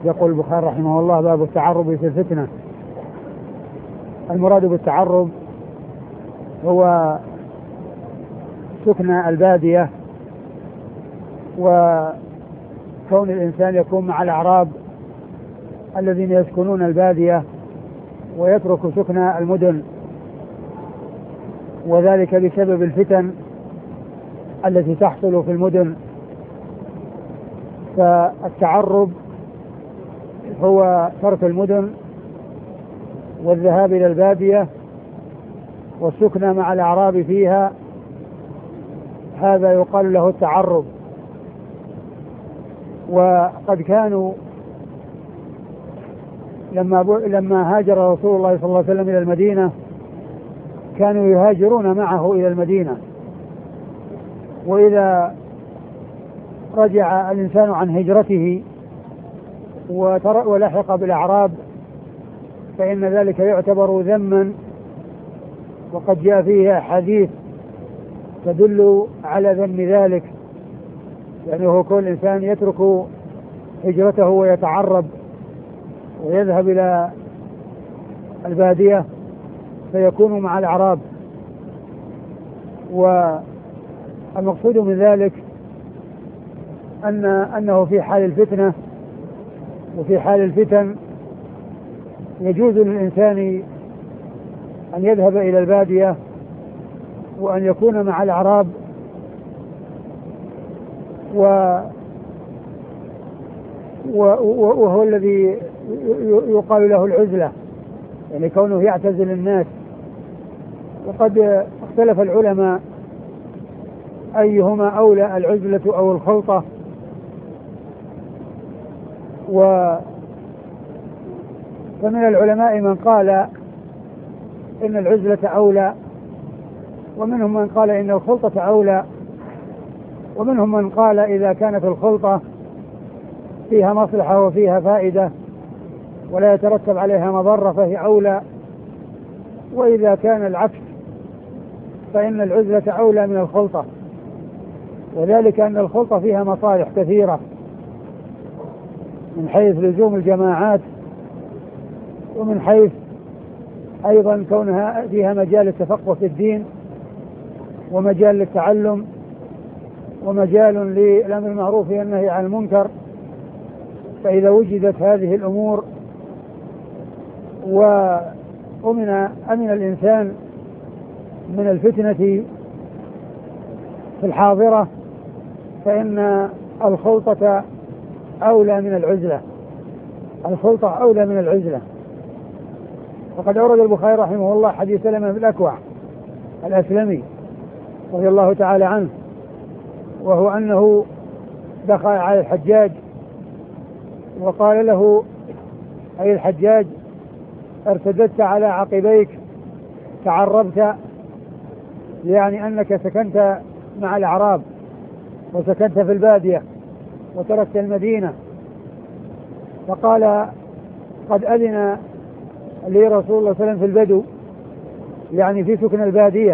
يقول البخاري رحمه الله: باب التعرب في الفتنة. المراد بالتعرب هو سكن البادية، وكون الإنسان يكون مع الأعراب الذين يسكنون البادية ويترك سكن المدن، وذلك بسبب الفتن التي تحصل في المدن. فالتعرب هو ترك المدن والذهاب إلى البادية والسكن مع الأعراب فيها، هذا يقال له التعرب. وقد كانوا لما هاجر رسول الله صلى الله عليه وسلم إلى المدينة كانوا يهاجرون معه إلى المدينة، وإذا رجع الإنسان عن هجرته ولحق بالأعراب فإن ذلك يعتبر ذما، وقد جاء فيه حديث تدل على ذم ذلك، يعني هو كل إنسان يترك هجرته ويتعرب ويذهب إلى البادية فيكون مع الأعراب. والمقصود من ذلك أنه في حال الفتنة وفي حال الفتن يجوز للإنسان أن يذهب إلى البادية وأن يكون مع الأعراب، وهو الذي يقال له العزلة، يعني كونه يعتزل الناس. وقد اختلف العلماء أيهما أولى، العزلة أو الخلطة. فمن العلماء من قال إن العزلة أولى، ومنهم من قال إن الخلطة أولى، ومنهم من قال إذا كانت الخلطة فيها مصلحة وفيها فائدة ولا يترتب عليها مضرة فهي أولى، وإذا كان العكس فإن العزلة أولى من الخلطة، وذلك أن الخلطة فيها مصالح كثيرة من حيث لزوم الجماعات، ومن حيث أيضا كونها فيها مجال التفقه في الدين ومجال للتعلم ومجال للأمر بالمعروف والنهي عن المنكر. فإذا وجدت هذه الأمور أمن الإنسان من الفتنة في الحاضرة فإن الخلطة أولى من العزلة. الخلطة أولى من العزلة. وقد أورد البخاري رحمه الله حديث سلمة بن الأكوع الأسلمي رضي الله تعالى عنه، وهو أنه دخل على الحجاج وقال له: أي الحجاج، ارتدت على عقبيك، تعربت، يعني أنك سكنت مع الأعراب وسكنت في البادية وتركت المدينة. فقال: قد أذن لي رسول الله صلى الله عليه وسلم في البدو، يعني في سكن البادية،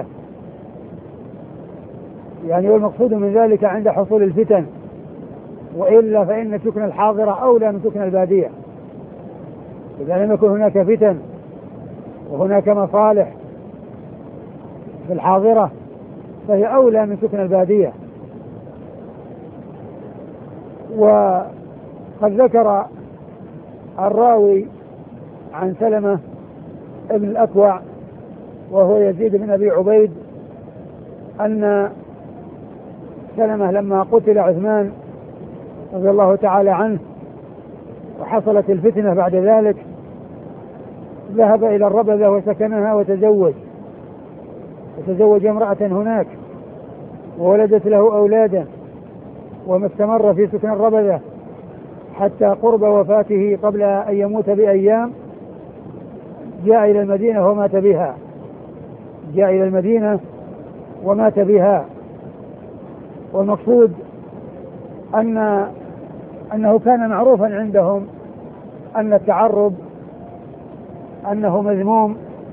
يعني والمقصود من ذلك عند حصول الفتن، وإلا فإن سكن الحاضرة أولى من سكن البادية. إذا لم يكن هناك فتن وهناك مصالح في الحاضرة فهي أولى من سكن البادية. وقد ذكر الراوي عن سلمة ابن الأكوع وهو يزيد بن أبي عبيد أن سلمة لما قتل عثمان رضي الله تعالى عنه وحصلت الفتنة بعد ذلك ذهب إلى الربذة وسكنها وتزوج امرأة هناك وولدت له أولادا، وما استمر في سكن الربذة حتى قرب وفاته قبل أن يموت بأيام جاء إلى المدينة ومات بها. والمقصود أنه كان معروفا عندهم أن التعرب أنه مذموم،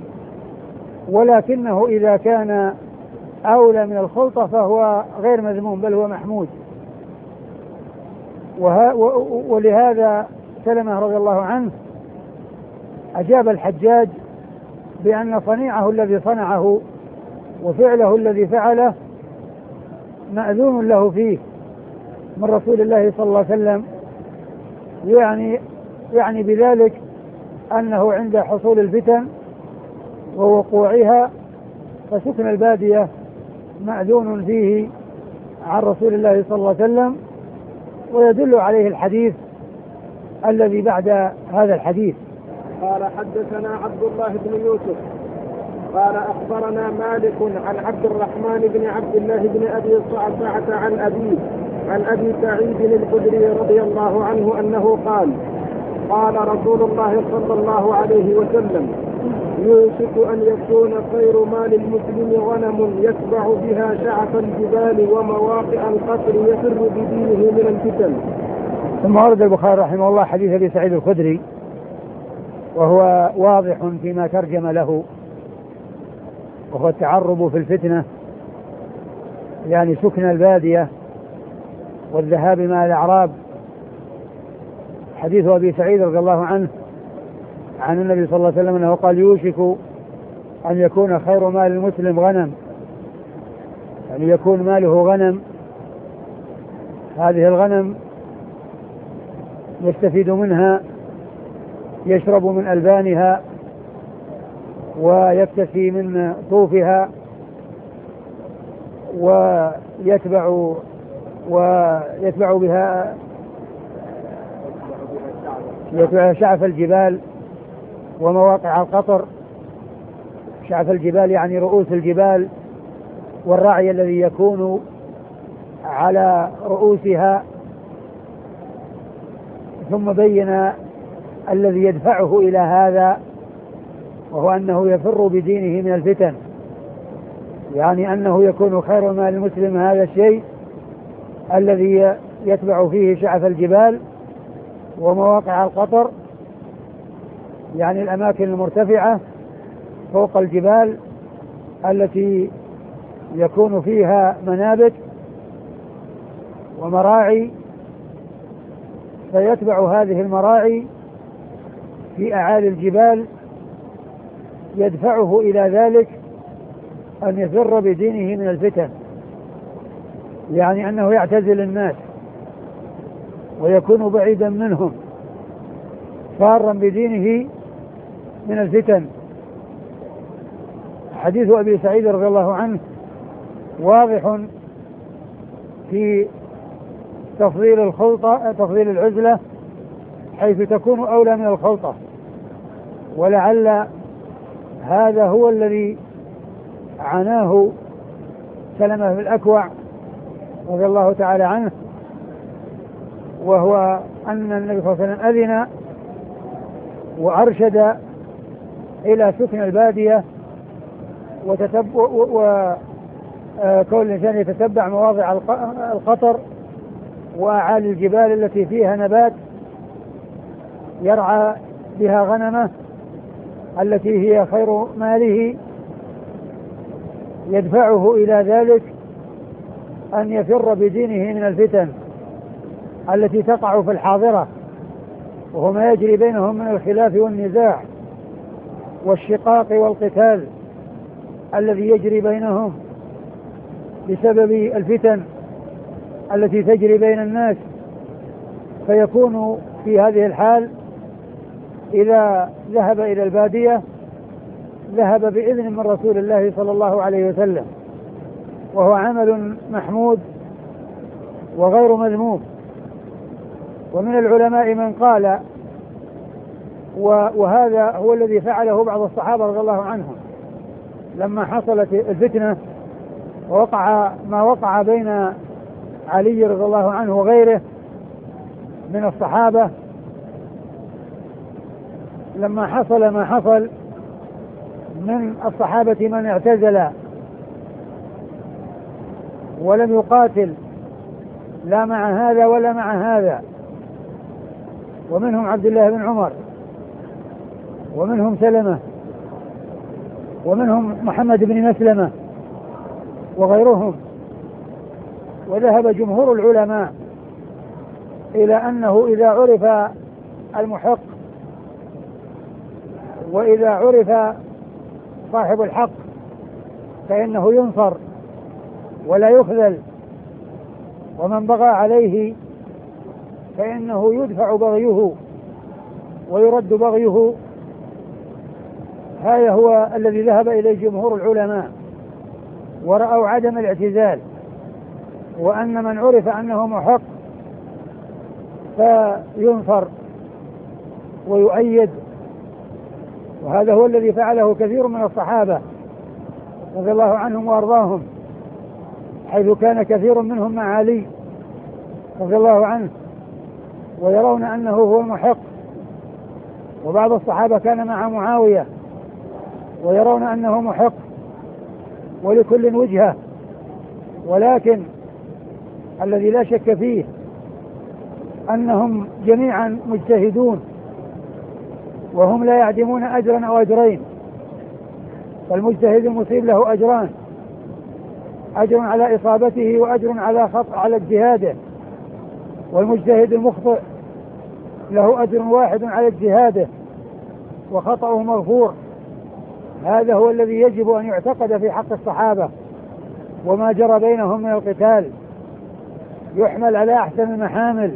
ولكنه إذا كان أولى من الخلطة فهو غير مذموم بل هو محمود. ولهذا سلمة رضي الله عنه أجاب الحجاج بأن صنيعه الذي صنعه وفعله الذي فعله مأذون له فيه من رسول الله صلى الله عليه وسلم، يعني بذلك أنه عند حصول الفتن ووقوعها فسكن البادية مأذون فيه عن رسول الله صلى الله عليه وسلم. ويدل عليه الحديث الذي بعد هذا الحديث. قال حدثنا عبد الله بن يوسف قال أخبرنا مالك عن عبد الرحمن بن عبد الله بن أبي صعصعة عن أبي سعيد الخدري رضي الله عنه أنه قال رسول الله صلى الله عليه وسلم: يوشك أن يكون خير مال المسلم غنم يتبع بها شعف الجبال ومواقع القطر يفر بدينه من الفتن. ثم ورد البخاري رحمه الله حديث أبي سعيد الخدري، وهو واضح فيما ترجم له، وهو التعرب في الفتنة، يعني سكن البادية والذهاب مع الأعراب. حديث أبي سعيد رضي الله عنه عن النبي صلى الله عليه وسلم أنه قال: يوشك أن يكون خير مال المسلم غنم، يعني يكون ماله غنم. هذه الغنم يستفيد منها، يشرب من ألبانها ويكتسي من طوفها ويتبع بها شعف الجبال ومواقع القطر. شعف الجبال يعني رؤوس الجبال والرعي الذي يكون على رؤوسها. ثم بين الذي يدفعه إلى هذا، وهو أنه يفر بدينه من الفتن، يعني أنه يكون خير مال المسلم هذا الشيء الذي يتبع فيه شعف الجبال ومواقع القطر، يعني الأماكن المرتفعة فوق الجبال التي يكون فيها منابت ومراعي، فيتبع هذه المراعي في أعالي الجبال يدفعه إلى ذلك أن يفر بدينه من الفتن، يعني أنه يعتزل الناس ويكون بعيدا منهم فارا بدينه من الفتن. حديث أبي سعيد رضي الله عنه واضح في تفضيل العزلة حيث تكون أولى من الخلطة، ولعل هذا هو الذي عناه سلمة بن الأكوع رضي الله تعالى عنه، وهو أن النبي صلى الله عليه وسلم أذن وأرشد إلى سكن البادية وكون الإنسان يتتبع مواضع القطر وأعالي الجبال التي فيها نبات يرعى بها غنمه التي هي خير ماله، يدفعه إلى ذلك أن يفر بدينه من الفتن التي تقع في الحاضرة، وهو ما يجري بينهم من الخلاف والنزاع والشقاق والقتال الذي يجري بينهم بسبب الفتن التي تجري بين الناس. فيكون في هذه الحال إذا ذهب إلى البادية ذهب بإذن من رسول الله صلى الله عليه وسلم، وهو عمل محمود وغير مذموم. ومن العلماء من قال، وهذا هو الذي فعله بعض الصحابة رضي الله عنهم لما حصلت الفتنة ووقع ما وقع بين علي رضي الله عنه وغيره من الصحابة، لما حصل ما حصل من الصحابة من اعتزل ولم يقاتل لا مع هذا ولا مع هذا، ومنهم عبد الله بن عمر، ومنهم سلمة، ومنهم محمد بن مسلمة وغيرهم. وذهب جمهور العلماء إلى أنه إذا عرف المحق، وإذا عرف صاحب الحق فإنه ينصر ولا يخذل، ومن بغى عليه فإنه يدفع بغيه ويرد بغيه. هذا هو الذي ذهب إليه جمهور العلماء، ورأوا عدم الاعتزال، وأن من عرف أنه محق فينصر ويؤيد. وهذا هو الذي فعله كثير من الصحابة رضي الله عنهم وأرضاهم، حيث كان كثير منهم مع علي رضي الله عنه ويرون أنه هو المحق، وبعض الصحابة كان مع معاوية ويرون أنه محق، ولكل وجهة. ولكن الذي لا شك فيه أنهم جميعا مجتهدون، وهم لا يعدمون أجرا أو أجرين. فالمجتهد المصيب له أجران، أجر على إصابته وأجر على اجتهاده، والمجتهد المخطئ له أجر واحد على اجتهاده وخطأه مغفور. هذا هو الذي يجب أن يعتقد في حق الصحابة، وما جرى بينهم من القتال يحمل على أحسن المحامل،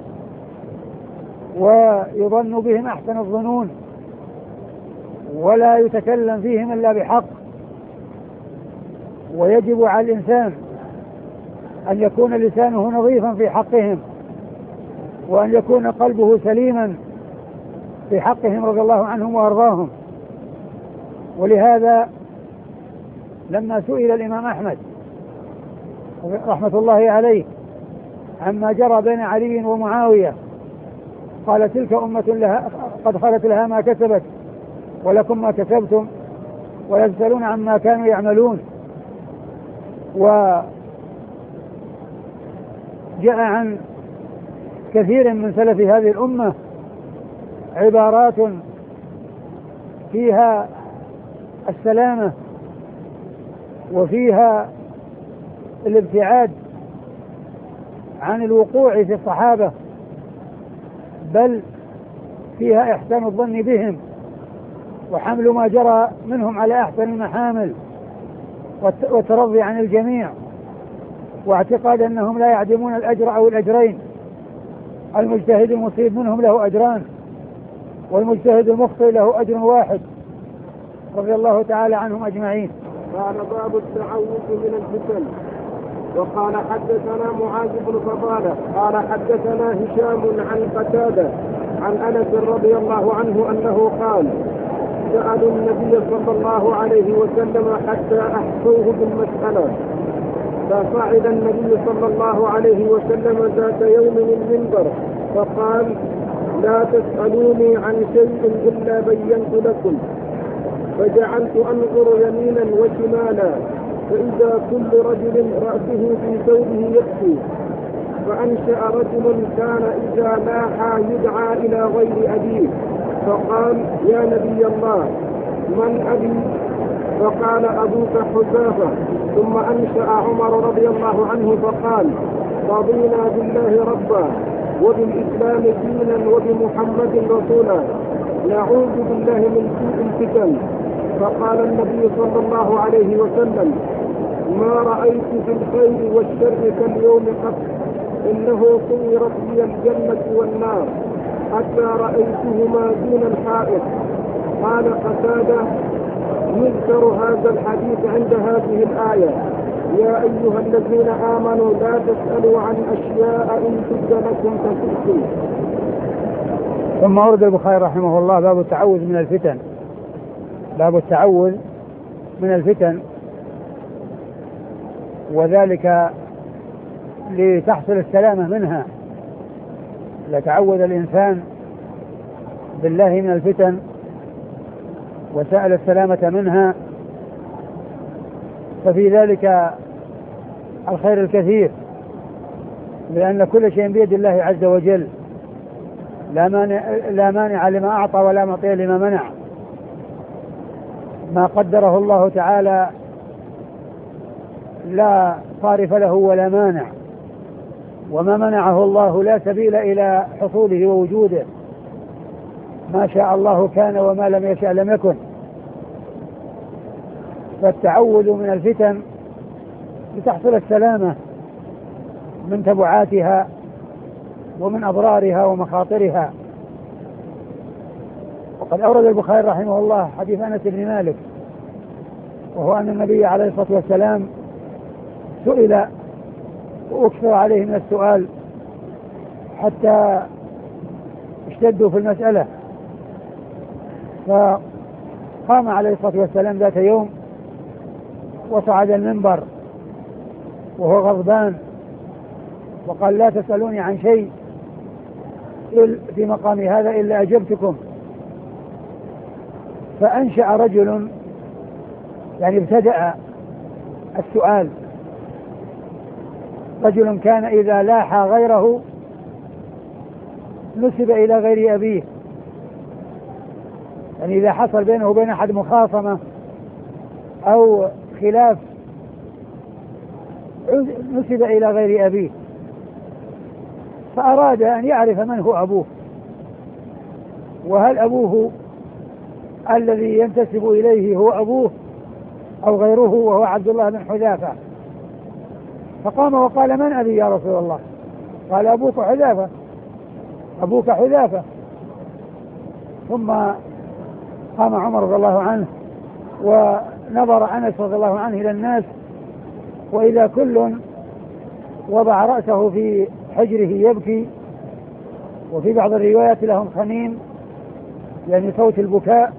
ويظن بهم أحسن الظنون، ولا يتكلم فيهم إلا بحق. ويجب على الإنسان أن يكون لسانه نظيفا في حقهم، وأن يكون قلبه سليما في حقهم رضي الله عنهم وأرضاهم. ولهذا لما سئل الإمام أحمد رحمة الله عليه عما جرى بين علي ومعاوية قال: تلك أمة لها قد خلت لها ما كسبت ولكم ما كسبتم ولا تسألون عما كانوا يعملون. وجاء عن كثير من سلف هذه الأمة عبارات فيها السلامة وفيها الابتعاد عن الوقوع في الصحابة، بل فيها إحسان الظن بهم وحمل ما جرى منهم على أحسن المحامل والترضي عن الجميع، واعتقاد أنهم لا يعدمون الأجر أو الأجرين. المجتهد المصيب منهم له أجران، والمجتهد المخطئ له أجر واحد رضي الله تعالى عنهم أجمعين. قال: باب التعوذ من الفتن. وقال: حدثنا معاذ بن فضالة قال: حدثنا هشام عن قتادة عن أنس رضي الله عنه أنه قال: سألوا النبي صلى الله عليه وسلم حتى أحصوه بالمسألة، فصعد النبي صلى الله عليه وسلم ذات يوم المنبر فقال: لا تسألوني عن شيء إلا بينت لكم. فجعلت أنظر يمينا وشمالا، فإذا كل رجل رأسه في ثوبه يبكي. فأنشأ رجل كان إذا لاحى يدعى إلى غير أبيه، فقال: يا نبي الله، من أبي؟ فقال: أبوك حذافة. ثم أنشأ عمر رضي الله عنه فقال: رضينا بالله ربا وبالإسلام دينا وبمحمد رسولا، نعوذ بالله من سوء الفتن. فقال النبي صلى الله عليه وسلم: ما رأيت في الخير والشر كاليوم قط، إنه صورت لي الجنة والنار حتى رأيتهما دون الحائط. قال قتادة: يذكر هذا الحديث عند هذه الآية: يا أيها الذين آمنوا لا تسألوا عن أشياء إن تبد لكم تسؤكم. ثم أورد البخاري رحمه الله باب التعوذ من الفتن. باب التعوذ من الفتن، وذلك لتحصل السلامة منها. لتعوذ الإنسان بالله من الفتن وسأل السلامة منها، ففي ذلك الخير الكثير، لأن كل شيء بيد الله عز وجل، لا مانع لما أعطى ولا معطي لما منع. ما قدره الله تعالى لا صارف له ولا مانع، وما منعه الله لا سبيل إلى حصوله ووجوده. ما شاء الله كان وما لم يشأ لم يكن. فالتعوذ من الفتن لتحصل السلامة من تبعاتها ومن أضرارها ومخاطرها. وقد أورد البخاري رحمه الله حديث أنس بن مالك، وهو أن النبي عليه الصلاة والسلام سئل وأكثر عليه من السؤال حتى اشتدوا في المسألة، فقام عليه الصلاة والسلام ذات يوم وصعد المنبر وهو غضبان وقال: لا تسألوني عن شيء في مقامي هذا إلا أجبتكم. فأنشأ رجل، يعني ابتدأ السؤال، رجل كان إذا لاح غيره نسب إلى غير أبيه، يعني إذا حصل بينه وبين أحد مخاصمة أو خلاف نسب إلى غير أبيه، فأراد أن يعرف من هو أبوه، وهل أبوه الذي ينتسب إليه هو أبوه أو غيره، وهو عبد الله بن حذافة. فقام وقال: من أبي يا رسول الله؟ قال: أبوك حذافة، أبوك حذافة. ثم قام عمر رضي الله عنه ونظر أنس رضي الله عنه إلى الناس، وإذا كل وضع رأسه في حجره يبكي، وفي بعض الروايات لهم خنين، يعني صوت البكاء.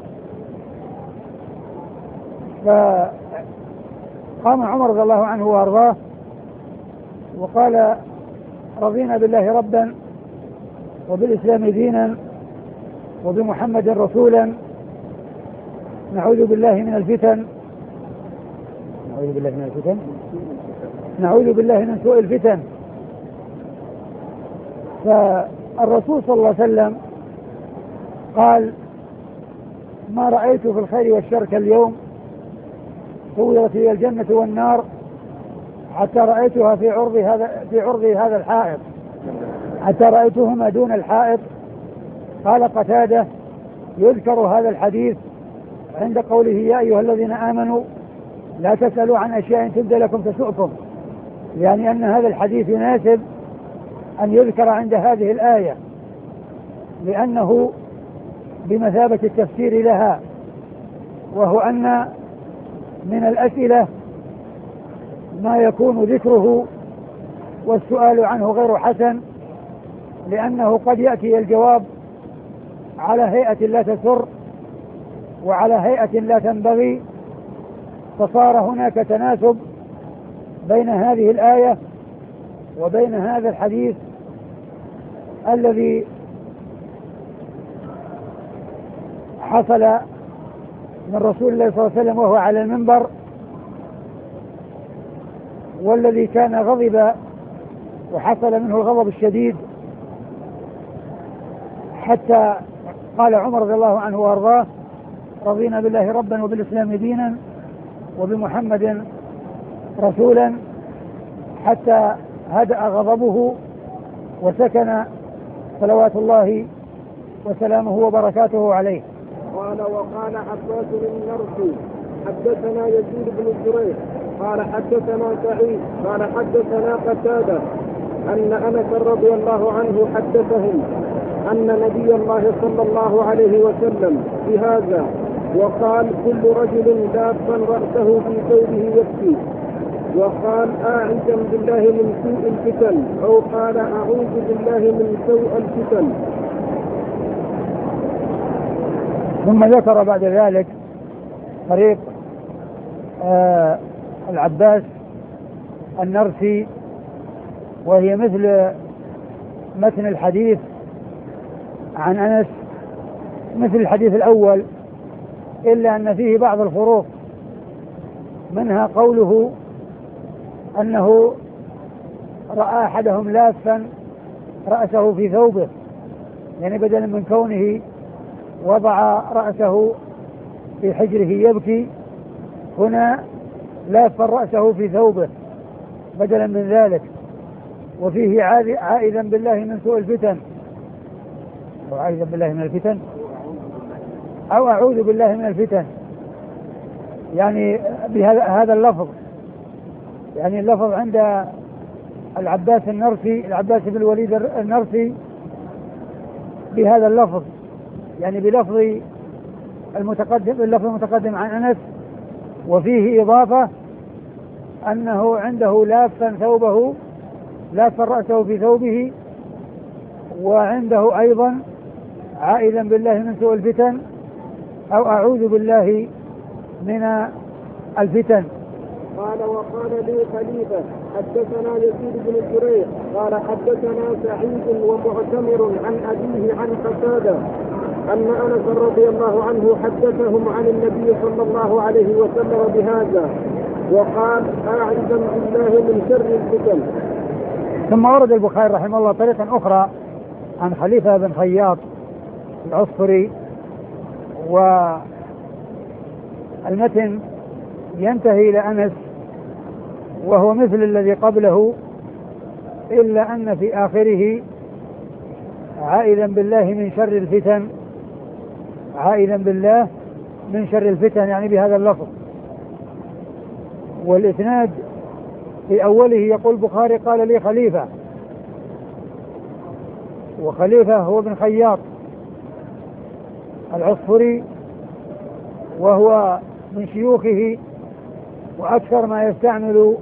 فقام عمر رضي الله عنه وأرضاه وقال: رضينا بالله ربا وبالإسلام دينا وبمحمد رسولا، نعوذ بالله من الفتن، نعوذ بالله من سوء الفتن. فالرسول صلى الله عليه وسلم قال: ما رأيت في الخير والشر كاليوم، صورت لي الجنة والنار حتى رأيتها في عرض هذا الحائط، حتى رأيتهما دون الحائط. قال قتادة: يذكر هذا الحديث عند قوله: يا أيها الذين آمنوا لا تسألوا عن أشياء تبد لكم تسؤكم، يعني أن هذا الحديث يناسب أن يذكر عند هذه الآية، لأنه بمثابة التفسير لها، وهو أن من الأسئلة ما يكون ذكره والسؤال عنه غير حسن، لأنه قد يأتي الجواب على هيئة لا تسر وعلى هيئة لا تنبغي، فصار هناك تناسب بين هذه الآية وبين هذا الحديث الذي حصل من رسول الله صلى الله عليه وسلم وهو على المنبر، والذي كان غضب وحصل منه الغضب الشديد، حتى قال عمر رضي الله عنه وارضاه: رضينا بالله ربا وبالإسلام دينا وبمحمد رسولا، حتى هدأ غضبه وسكن صلوات الله وسلامه وبركاته عليه. قال: وقال عباس النرسي: حدثنا يزيد بن جرير قال حدثنا سعيد قال حدثنا قتادة أن أنس رضي الله عنه حدثهم أن نبي الله صلى الله عليه وسلم بهذا، وقال: كل رجل دابا رأسه في ثوبه يبكي، وقال: أعوذ بالله من سوء الفتن، أو قال: أعوذ بالله من سوء الفتن. ثم ذكر بعد ذلك طريق العباس النرسي، وهي مثل متن الحديث عن أنس، مثل الحديث الأول، إلا أن فيه بعض الفروق، منها قوله أنه رأى أحدهم لافا رأسه في ثوبه، يعني بدلا من كونه وضع رأسه في حجره يبكي، هنا لاف رأسه في ثوبه بدلا من ذلك. وفيه عائذا بالله من سوء الفتن، أعوذ بالله من الفتن أو أعوذ بالله من الفتن، يعني بهذا اللفظ. يعني اللفظ عند العباس بن الوليد النرسي بهذا اللفظ، يعني اللفظ المتقدم عن أنس، وفيه إضافة أنه عنده لافا رأسه في ثوبه، وعنده أيضا عائذا بالله من سوء الفتن أو أعوذ بالله من الفتن. قال وقال لي خليفة حدثنا يزيد بن الجرير قال حدثنا سعيد ومعتمر عن أبيه عن قتادة أن أنس رضي الله عنه حدثهم عن النبي صلى الله عليه وسلم بهذا وقال أعوذ بالله من شر الفتن. ثم ورد البخاري رحمه الله طريقا أخرى عن خليفة بن خياط العصفري، والمتن ينتهي إلى أنس وهو مثل الذي قبله، إلا أن في آخره عائذا بالله من شر الفتن، عائذا بالله من شر الفتن، يعني بهذا اللفظ. والإسناد في أوله يقول البخاري قال لي خليفة، وخليفة هو بن خياط العصفري، وهو من شيوخه، وأكثر ما يستعمل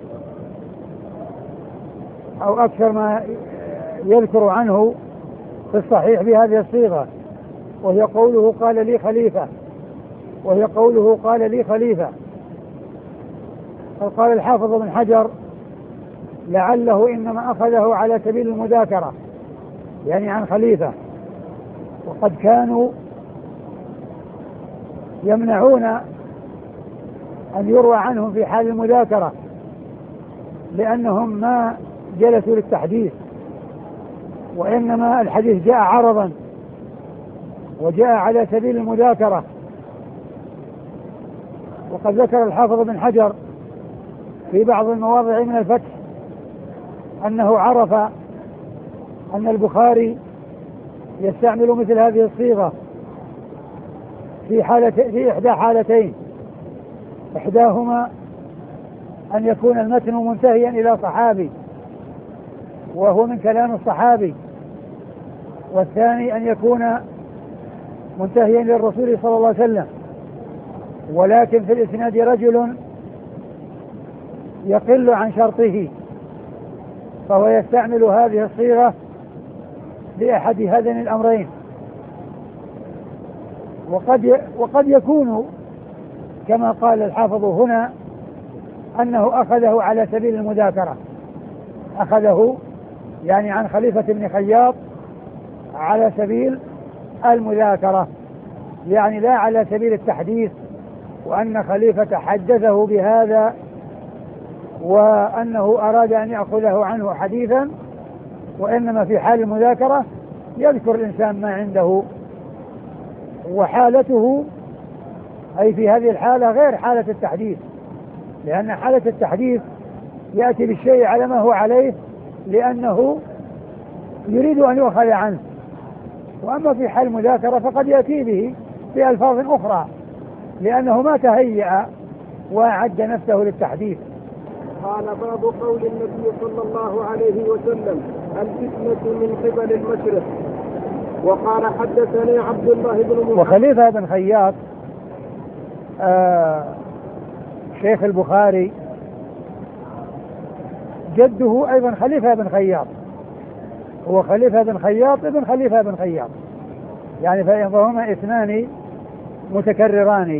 أو أكثر ما يذكر عنه في الصحيح بهذه الصيغة، وهي قوله قال لي خليفة. قال الحافظ بن حجر لعله إنما أخذه على سبيل المذاكرة، يعني عن خليفة، وقد كانوا يمنعون أن يروى عنهم في حال المذاكرة لأنهم ما جلسوا للتحديث، وإنما الحديث جاء عرضا وجاء على سبيل المذاكرة. وقد ذكر الحافظ بن حجر في بعض المواضع من الفتح أنه عرف أن البخاري يستعمل مثل هذه الصيغة في إحدى حالتين، إحداهما أن يكون المتن منتهيا إلى صحابي وهو من كلام الصحابي، والثاني أن يكون منتهيا للرسول صلى الله عليه وسلم، ولكن في الإسناد رجل يقل عن شرطه، فهو يستعمل هذه الصيغة لأحد هذين الأمرين. وقد يكون كما قال الحافظ هنا أنه أخذه على سبيل المذاكرة، أخذه يعني عن خليفة بن خياط على سبيل المذاكرة، يعني لا على سبيل التحديث، وأن خليفة حدثه بهذا وأنه أراد أن يأخذه عنه حديثا، وإنما في حال المذاكرة يذكر الإنسان ما عنده. وحالته أي في هذه الحالة غير حالة التحديث، لأن حالة التحديث يأتي بالشيء على ما هو عليه لأنه يريد أن يؤخذ عنه، وأما في حال المذاكرة فقد يأتي به بألفاظ أخرى لأنه ما تهيأ وأعد نفسه للتحديث. قال باب قول النبي صلى الله عليه وسلم الفتنة من قبل المشرق. وقال حدثني عبد الله بن محمد. وخليفة بن خياط شيخ البخاري جده أيضا خليفة بن خياط، هو خليفة بن خياط ابن خليفة بن خياط، يعني فهما اثنان متكرران،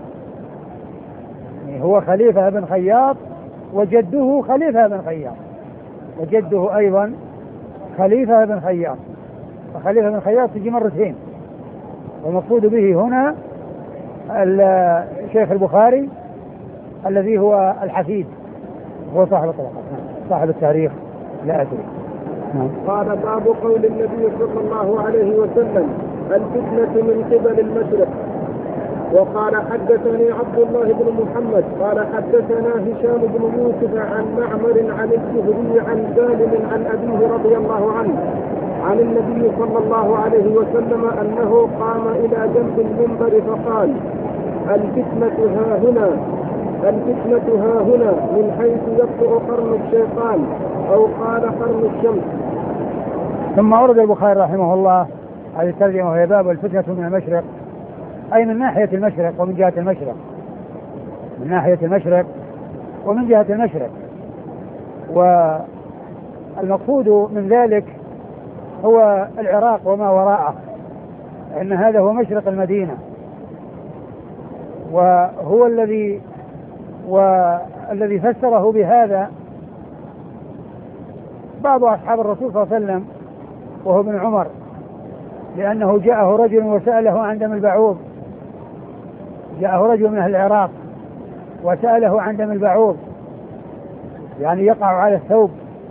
يعني هو خليفة بن خياط وجده خليفة بن خياط، وجده أيضا خليفة بن خياط، فخليفة بن خياط تجي مرتين. والمقصود به هنا الشيخ البخاري الذي هو الحفيد، هو صاحب الطبقات، صاحب التاريخ لا أدري. قال باب قول النبي صلى الله عليه وسلم الفتنة من قبل المشرق. وقال حدثني عبد الله بن محمد قال حدثنا هشام بن يوسف عن معمر عن الزهري عن سالم عن أبيه رضي الله عنه عن النبي صلى الله عليه وسلم أنه قام إلى جنب المنبر فقال: الفتنة ها هنا، الفتنة ها هنا، من حيث يطلع قرن الشيطان، أو قال قرن الشمس. ثم أورد البخاري رحمه الله هذه الترجمة وهي باب الفتنة من المشرق، أي من ناحية المشرق ومن جهة المشرق، من ناحية المشرق ومن جهة المشرق. والمقصود من ذلك هو العراق وما وراءه، إن هذا هو مشرق المدينة، وهو الذي فسره بهذا بعض أصحاب الرسول صلى الله عليه وسلم وهو ابن عمر، لأنه جاءه رجل وسأله عن دم البعوض، جاءه رجل من أهل العراق وسأله عن دم البعوض، يعني يقع على الثوب،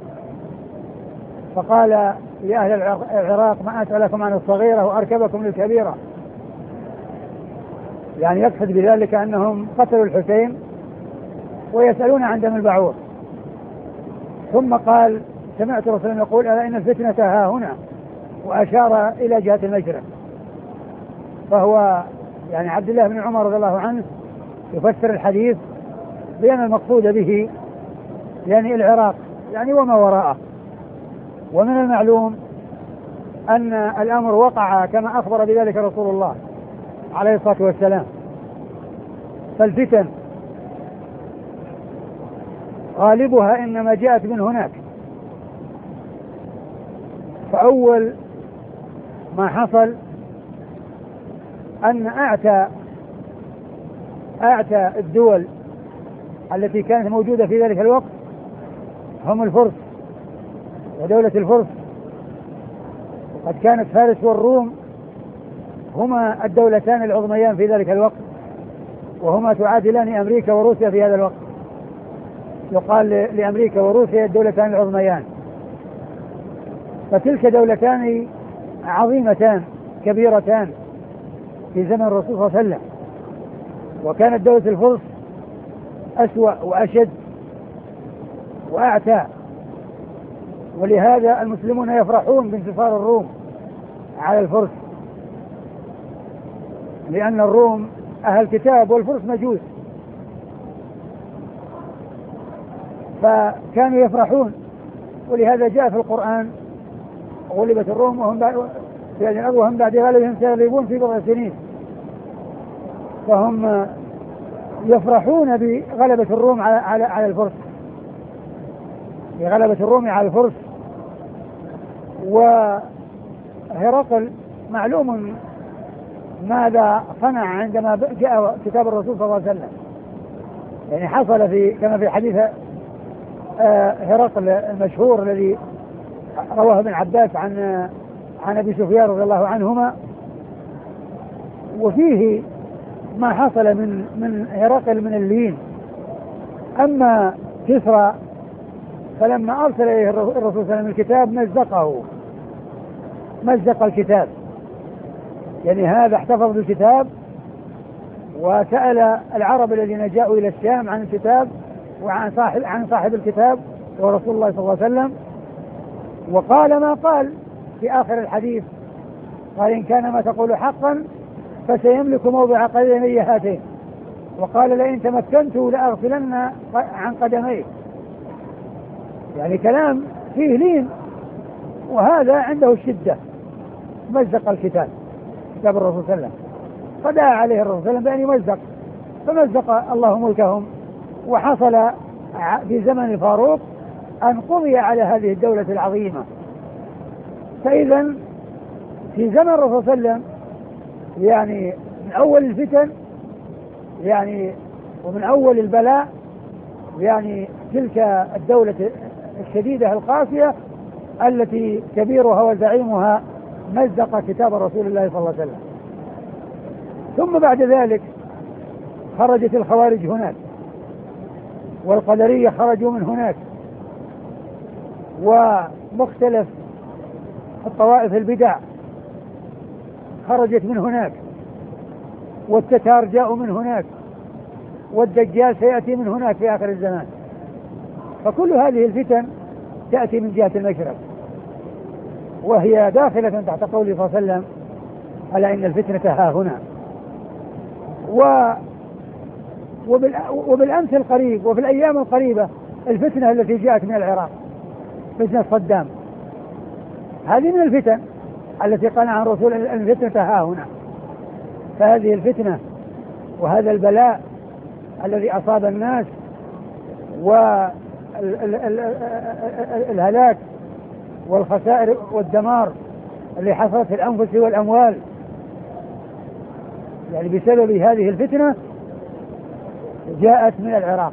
فقال يا أهل العراق ما أسألكم عن الصغيرة وأركبكم للكبيرة، يعني يقصد بذلك أنهم قتلوا الحسين ويسألون عن دم البعوض. ثم قال سمعت رسول الله يقول ألا إن الفتنة ها هنا، وأشار إلى جهة المشرق. فهو يعني عبد الله بن عمر رضي الله عنه يفسر الحديث بأن المقصود به يعني العراق يعني وما وراءه. ومن المعلوم أن الأمر وقع كما أخبر بذلك رسول الله عليه الصلاة والسلام، فالفتن غالبها إنما جاءت من هناك. فأول ما حصل أن أعتى الدول التي كانت موجودة في ذلك الوقت هم الفرس ودولة الفرس، وقد كانت فارس والروم هما الدولتان العظميان في ذلك الوقت، وهما تعادلان أمريكا وروسيا في هذا الوقت، يقال لأمريكا وروسيا الدولتان العظميان. فتلك دولتان عظيمتان كبيرتان في زمن الرسول صلى الله عليه وسلم، وكانت دولة الفرس أسوأ وأشد وأعتى، ولهذا المسلمون يفرحون بانتصار الروم على الفرس، لأن الروم أهل كتاب والفرس مجوس، فكانوا يفرحون. ولهذا جاء في القرآن غلبت الروم وهم بعد غلبهم سيغلبون في بضع سنين، فهم يفرحون بغلبة الروم على الفرس، بغلبة الروم على الفرس. وهرقل معلوم ماذا صنع عندما جاء كتاب الرسول صلى الله عليه وسلم، يعني حصل كما في حديث هرقل المشهور الذي رواه ابن عباس عن ابي سفيان رضي الله عنهما، وفيه ما حصل من هرقل من اللين. اما كسرى فلما ارسل اليه الرسول صلى الله عليه وسلم الكتاب مزق الكتاب، يعني هذا احتفظ بالكتاب وسأل العرب الذين جاءوا الى الشام عن الكتاب وعن صاحب الكتاب ورسول الله صلى الله عليه وسلم، وقال ما قال في آخر الحديث، قال إن كان ما تقول حقا فسيملك موضع قدمي هاتين، وقال لئن تمكنت لأغفلن عن قدميه، يعني كلام فيه لين، وهذا عنده الشدة. مزق الكتاب، كتاب الرسول صلى الله عليه وسلم، فدعا عليه الرسول صلى الله عليه وسلم بأن يمزق، فمزق الله ملكهم. وحصل في زمن الفاروق أن قضي على هذه الدولة العظيمة. فإذا في زمن الرسول صلى الله عليه وسلم يعني من أول الفتن يعني ومن أول البلاء يعني تلك الدولة الشديدة القاسية التي كبيرها وزعيمها مزق كتاب رسول الله صلى الله عليه وسلم. ثم بعد ذلك خرجت الخوارج هناك، والقدرية خرجوا من هناك، ومختلف الطوائف البدع خرجت من هناك، والتتار جاءوا من هناك، والدجال سيأتي من هناك في آخر الزمان. فكل هذه الفتن تأتي من جهة المشرق، وهي داخلة تحت قوله صلى الله عليه وسلم ألا إن الفتنة ها هنا. وبالأمس القريب وفي الأيام القريبة الفتنة التي جاءت من العراق، فتنة صدام، هذه من الفتن التي قال عن رسول الفتنة ها هنا. فهذه الفتنة وهذا البلاء الذي أصاب الناس والهلاك والخسائر والدمار اللي حصلت في الأنفس والأموال يعني بسبب هذه الفتنة جاءت من العراق.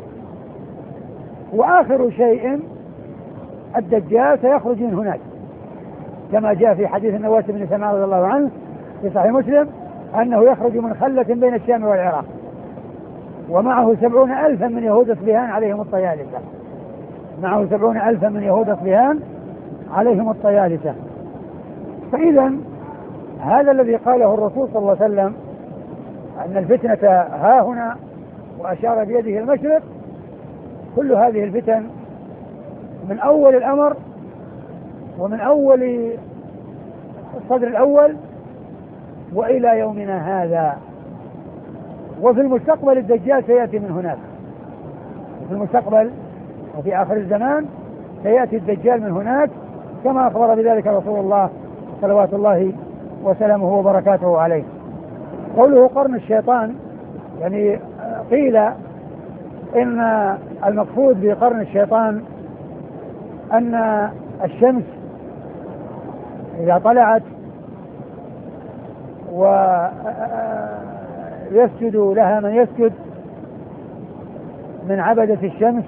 وآخر شيء الدجال سيخرج من هناك كما جاء في حديث النواس بن سمعان رضي الله عنه في صحيح مسلم أنه يخرج من خلة بين الشام والعراق ومعه 70,000 من يهود اصبهان عليهم الطيالسة، معه 70,000 من يهود اصبهان عليهم الطيالسة. فإذا هذا الذي قاله الرسول صلى الله عليه وسلم أن الفتنة ها هنا وأشار بيده المشرق، كل هذه الفتن من أول الأمر ومن أول الصدر الأول وإلى يومنا هذا. وفي المستقبل الدجال سيأتي من هناك، في المستقبل وفي آخر الزمان سيأتي الدجال من هناك كما أخبر بذلك رسول الله صلوات الله وسلامه وبركاته عليه. قوله قرن الشيطان يعني قيل إن المقصود بقرن الشيطان أن الشمس إذا طلعت ويسجد لها من يسجد من عبدة الشمس،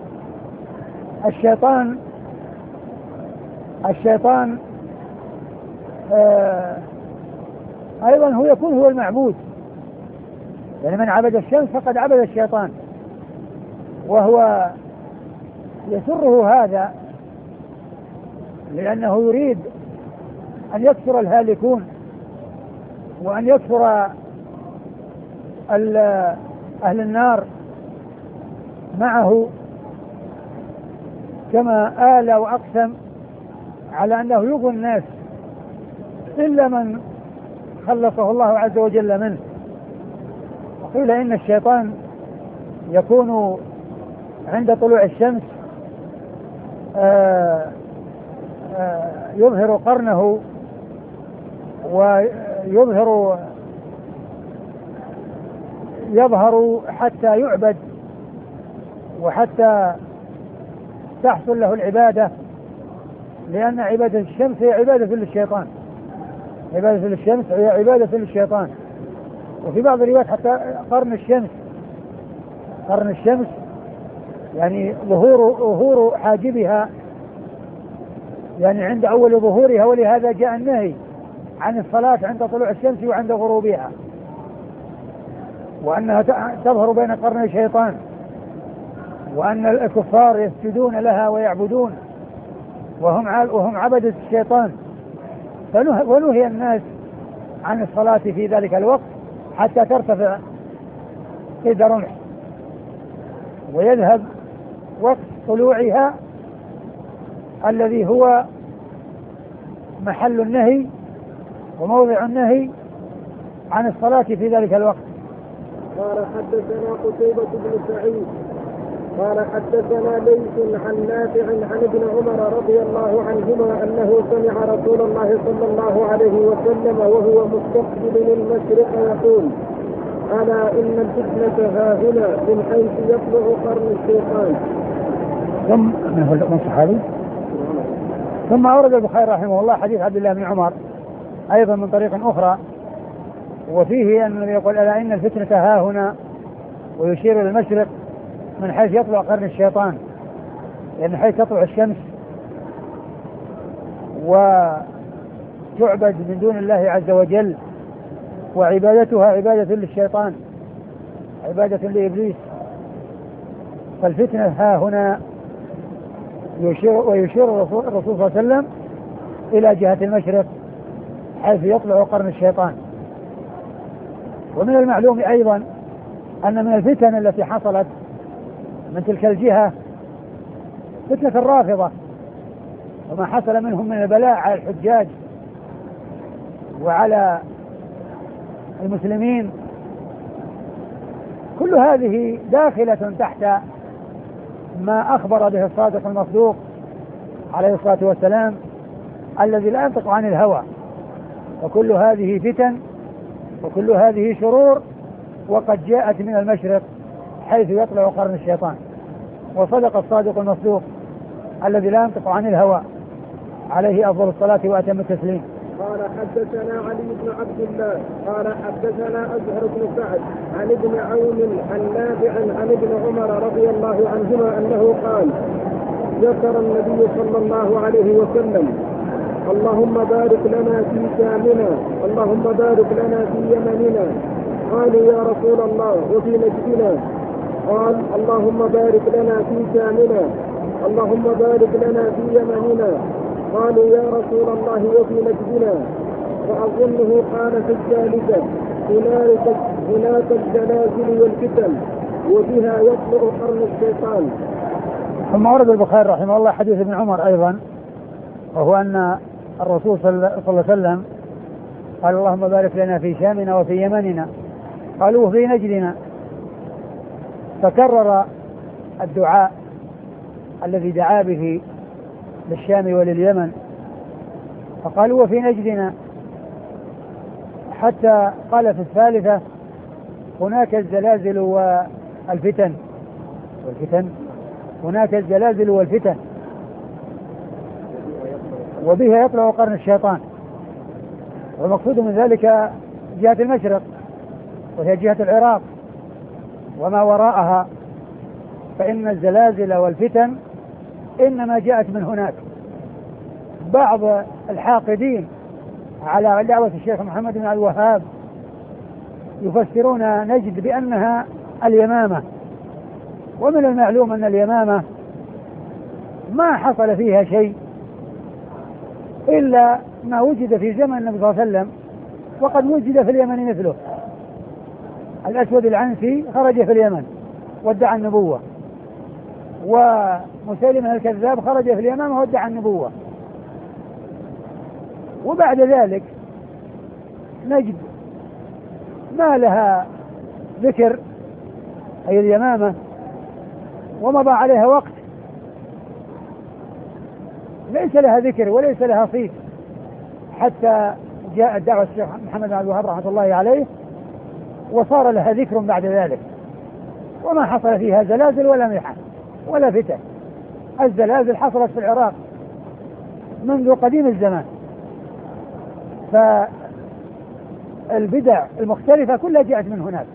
الشيطان أيضا هو يكون هو المعبود، يعني من عبد الشمس فقد عبد الشيطان، وهو يسره هذا لأنه يريد أن يكثر الهالكون وأن يكثر أهل النار معه، كما آل وأقسم على أنه يغوي الناس إلا من خلصه الله عز وجل منه. وقيل إن الشيطان يكون عند طلوع الشمس يظهر قرنه يظهر حتى يعبد وحتى تحصل له العبادة، لأن عبادة الشمس هي عبادة للشيطان، عبادة للشمس هي عبادة للشيطان. وفي بعض الروايات حتى قرن الشمس يعني ظهور حاجبها يعني عند أول ظهورها، ولهذا جاء النهي عن الصلاة عند طلوع الشمس وعند غروبها، وأنها تظهر بين قرني الشيطان، وأن الكفار يسجدون لها ويعبدون وهم عبدة الشيطان. ونهي الناس عن الصلاة في ذلك الوقت حتى ترتفع قيد رمح ويذهب وقت طلوعها الذي هو محل النهي وموضع النهي عن الصلاة في ذلك الوقت. قال حدثنا قتيبة بن سعيد قال حدثنا ليث عن نافع عن ابن عمر رضي الله عنهما أنه سمع رسول الله صلى الله عليه وسلم وهو مستقبل المشرق يقول: ألا إن الفتنة ها هنا من حيث يطلع قرن الشيطان. من صحابي. ثم أورد البخاري رحمه الله حديث عبد الله بن عمر أيضا من طريق أخرى، وفيه أنه يقول: ألا إن الفتنة ها هنا، ويشير إلى المشرق من حيث يطلع قرن الشيطان، يعني حيث تطلع الشمس وتعبد من دون الله عز وجل، وعبادتها عبادة للشيطان، عبادة لإبليس. فالفتنة ها هنا ويشير الرسول صلى الله عليه وسلم إلى جهة المشرق حيث يطلع قرن الشيطان. ومن المعلوم أيضا أن من الفتن التي حصلت من تلك الجهة فتنة الرافضة وما حصل منهم من البلاء على الحجاج وعلى المسلمين، كل هذه داخلة تحت ما أخبر به الصادق المصدوق عليه الصلاة والسلام الذي لا ينطق عن الهوى. وكل هذه فتن وكل هذه شرور وقد جاءت من المشرق حيث يطلع قرن الشيطان. وصدق الصادق المصدوق الذي لا ينطق عن الهوى عليه أفضل الصلاة وأتم التسليم. قال حدثنا علي بن عبد الله قال حدثنا أزهر بن سعد عن ابن عون عن نافع عن ابن عمر رضي الله عنهما أنه قال: ذكر النبي صلى الله عليه وسلم: اللهم بارك لنا في شامنا، اللهم بارك لنا في يمننا. قالوا: يا رسول الله وفي نجدنا؟ قال: اللهم بارك لنا في شامنا، اللهم بارك لنا في يمننا. قالوا: يا رسول الله وفي نجدنا؟ فأظنه قال في الثالثة: هناك الزلازل والفتن وبها يطلع قرن الشيطان. ثم ورد البخاري رحمه الله حديث ابن عمر أيضا، وهو أن الرسول صلى الله عليه وسلم قال: اللهم بارك لنا في شامنا وفي يمننا. قالوا: وفي نجدنا. فكرر الدعاء الذي دعا به للشام ولليمن، فقالوا: وفي نجدنا، حتى قال في الثالثة: هناك الزلازل والفتن هناك الزلازل والفتن وبها يطلع قرن الشيطان. والمقصود من ذلك جهة المشرق، وهي جهة العراق وما وراءها، فإن الزلازل والفتن إنما جاءت من هناك. بعض الحاقدين على دعوة الشيخ محمد بن الوهاب يفسرون نجد بأنها اليمامة، ومن المعلوم أن اليمامة ما حصل فيها شيء إلا ما وجد في زمن النبي صلى الله عليه وسلم، وقد وجد في اليمن مثله. الأسود العنسي خرج في اليمن وادعى النبوة، ومسيلمة الكذاب خرج في اليمامة وادعى النبوة. وبعد ذلك نجد ما لها ذكر، أي اليمامة، ومضى عليها وقت ليس لها ذكر وليس لها صيت، حتى جاء دعوة الشيخ محمد بن الوهاب رحمة الله عليه وصار لها ذكر بعد ذلك، وما حصل فيها زلازل ولا محن ولا فتن. الزلازل حصلت في العراق منذ قديم الزمان، فالبدع المختلفة كلها جاءت من هناك،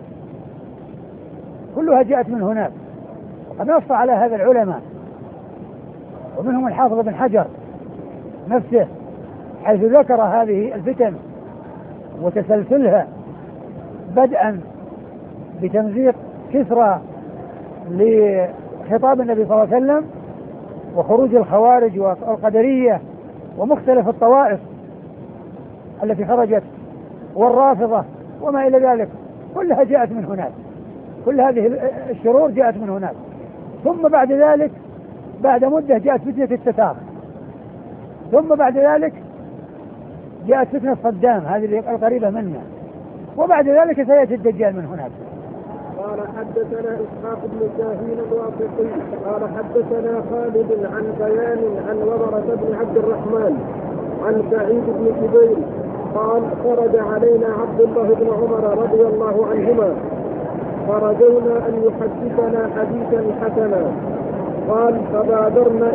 كلها جاءت من هناك. وقد نص على هذا العلماء، ومنهم الحافظ بن حجر نفسه، حيث ذكر هذه الفتن وتسلسلها، بدءا بتمزيق كسرى لخطاب النبي صلى الله عليه وسلم، وخروج الخوارج والقدرية ومختلف الطوائف التي خرجت، والرافضة وما إلى ذلك، كلها جاءت من هناك. كل هذه الشرور جاءت من هناك. ثم بعد ذلك بعد مدة جاءت فتنة التتار، ثم بعد ذلك جاءت فتنة صدام هذه القريبة منا، وبعد ذلك سيأتي الدجال من هناك. قال حدثنا إسحاق بن شاهين الواسطي قال حدثنا خالد عن بيان عن وبرة بن عبد الرحمن عن سعيد بن جبير قال: خرج علينا عبد الله بن عمر رضي الله عنهما فرجونا أن يحدثنا حديثا حسنا. قال: فبادرنا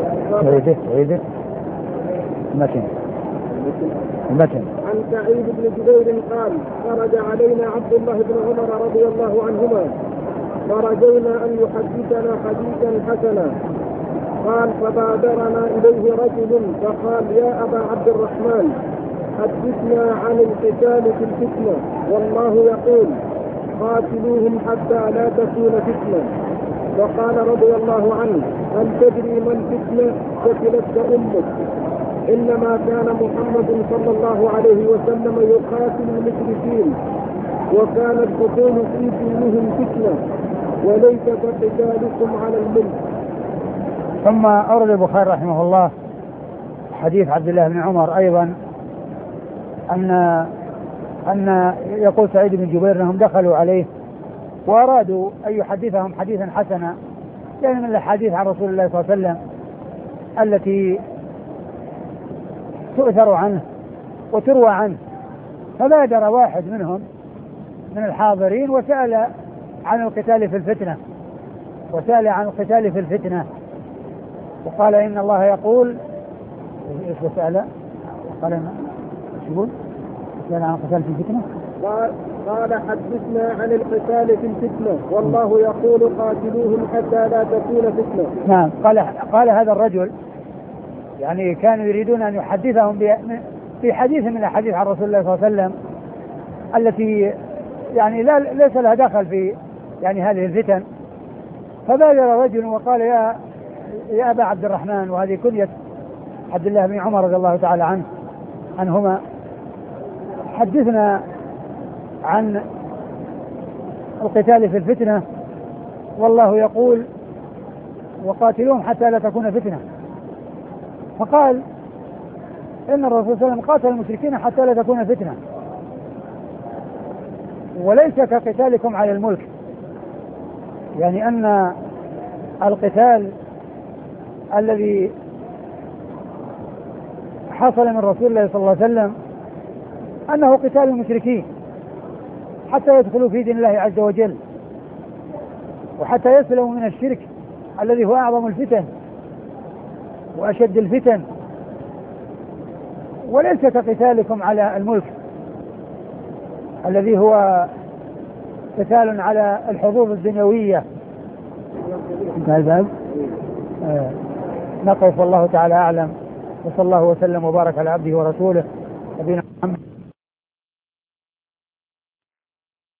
عن سعيد بن جبير قال: خرج علينا عبد الله بن عمر رضي الله عنهما فرجونا أن يحدثنا حديثا حسنا. قال: فبادرنا إليه رجل فقال: يا أبا عبد الرحمن، حدثنا عن القتال في الفتنة، والله يقول: قاتلوهم حتى لا تكون فتنة. فقال رضي الله عنه: هل تدري ما الفتنة؟ فتلك أمك. إنما كان محمد صلى الله عليه وسلم يقاتل المشركين، وكانت الدخول في دينهم فتنة، وليس كقتالكم على الملك. ثم أورد البخاري رحمه الله حديث عبد الله بن عمر أيضا أن يقول سعيد بن جبير أنهم دخلوا عليه وأرادوا أن يحدثهم حديثا حسنا، يعني من الحديث عن رسول الله صلى الله عليه وسلم التي تؤثر عنه وتروى عنه. فبادر واحد منهم من الحاضرين وسأل عن القتال في الفتنة، وقال إن الله يقول إيش وسأل؟ قال يقول سأل عن القتال في الفتنة. قال حدثنا عن القتال في الفتنة والله يقول قاتلوهم حتى لا تكون فتنة. نعم. قال هذا الرجل يعني كانوا يريدون أن يحدثهم في حديث من الحديث عن رسول الله صلى الله عليه وسلم التي يعني ليس لها دخل في يعني هذه الفتن. فبادر رجل وقال يا أبا عبد الرحمن، وهذه كنية عبد الله بن عمر رضي الله تعالى عنهما، حدثنا عن القتال في الفتنة والله يقول وقاتلوهم حتى لا تكون فتنة. فقال إن الرسول صلى الله عليه وسلم قاتل المشركين حتى لا تكون فتنة، وليس كقتالكم على الملك، يعني أن القتال الذي حصل من رسول الله صلى الله عليه وسلم أنه قتال المشركين حتى يدخلوا في دين الله عز وجل، وحتى يسلموا من الشرك الذي هو أعظم الفتن وأشد الفتن، وليس كقتالكم على الملك الذي هو قتال على الحظوظ الدنيوية. انتهى الباب. نقف والله تعالى أعلم، وصلى الله وسلم وبارك على عبده ورسوله نبينا محمد.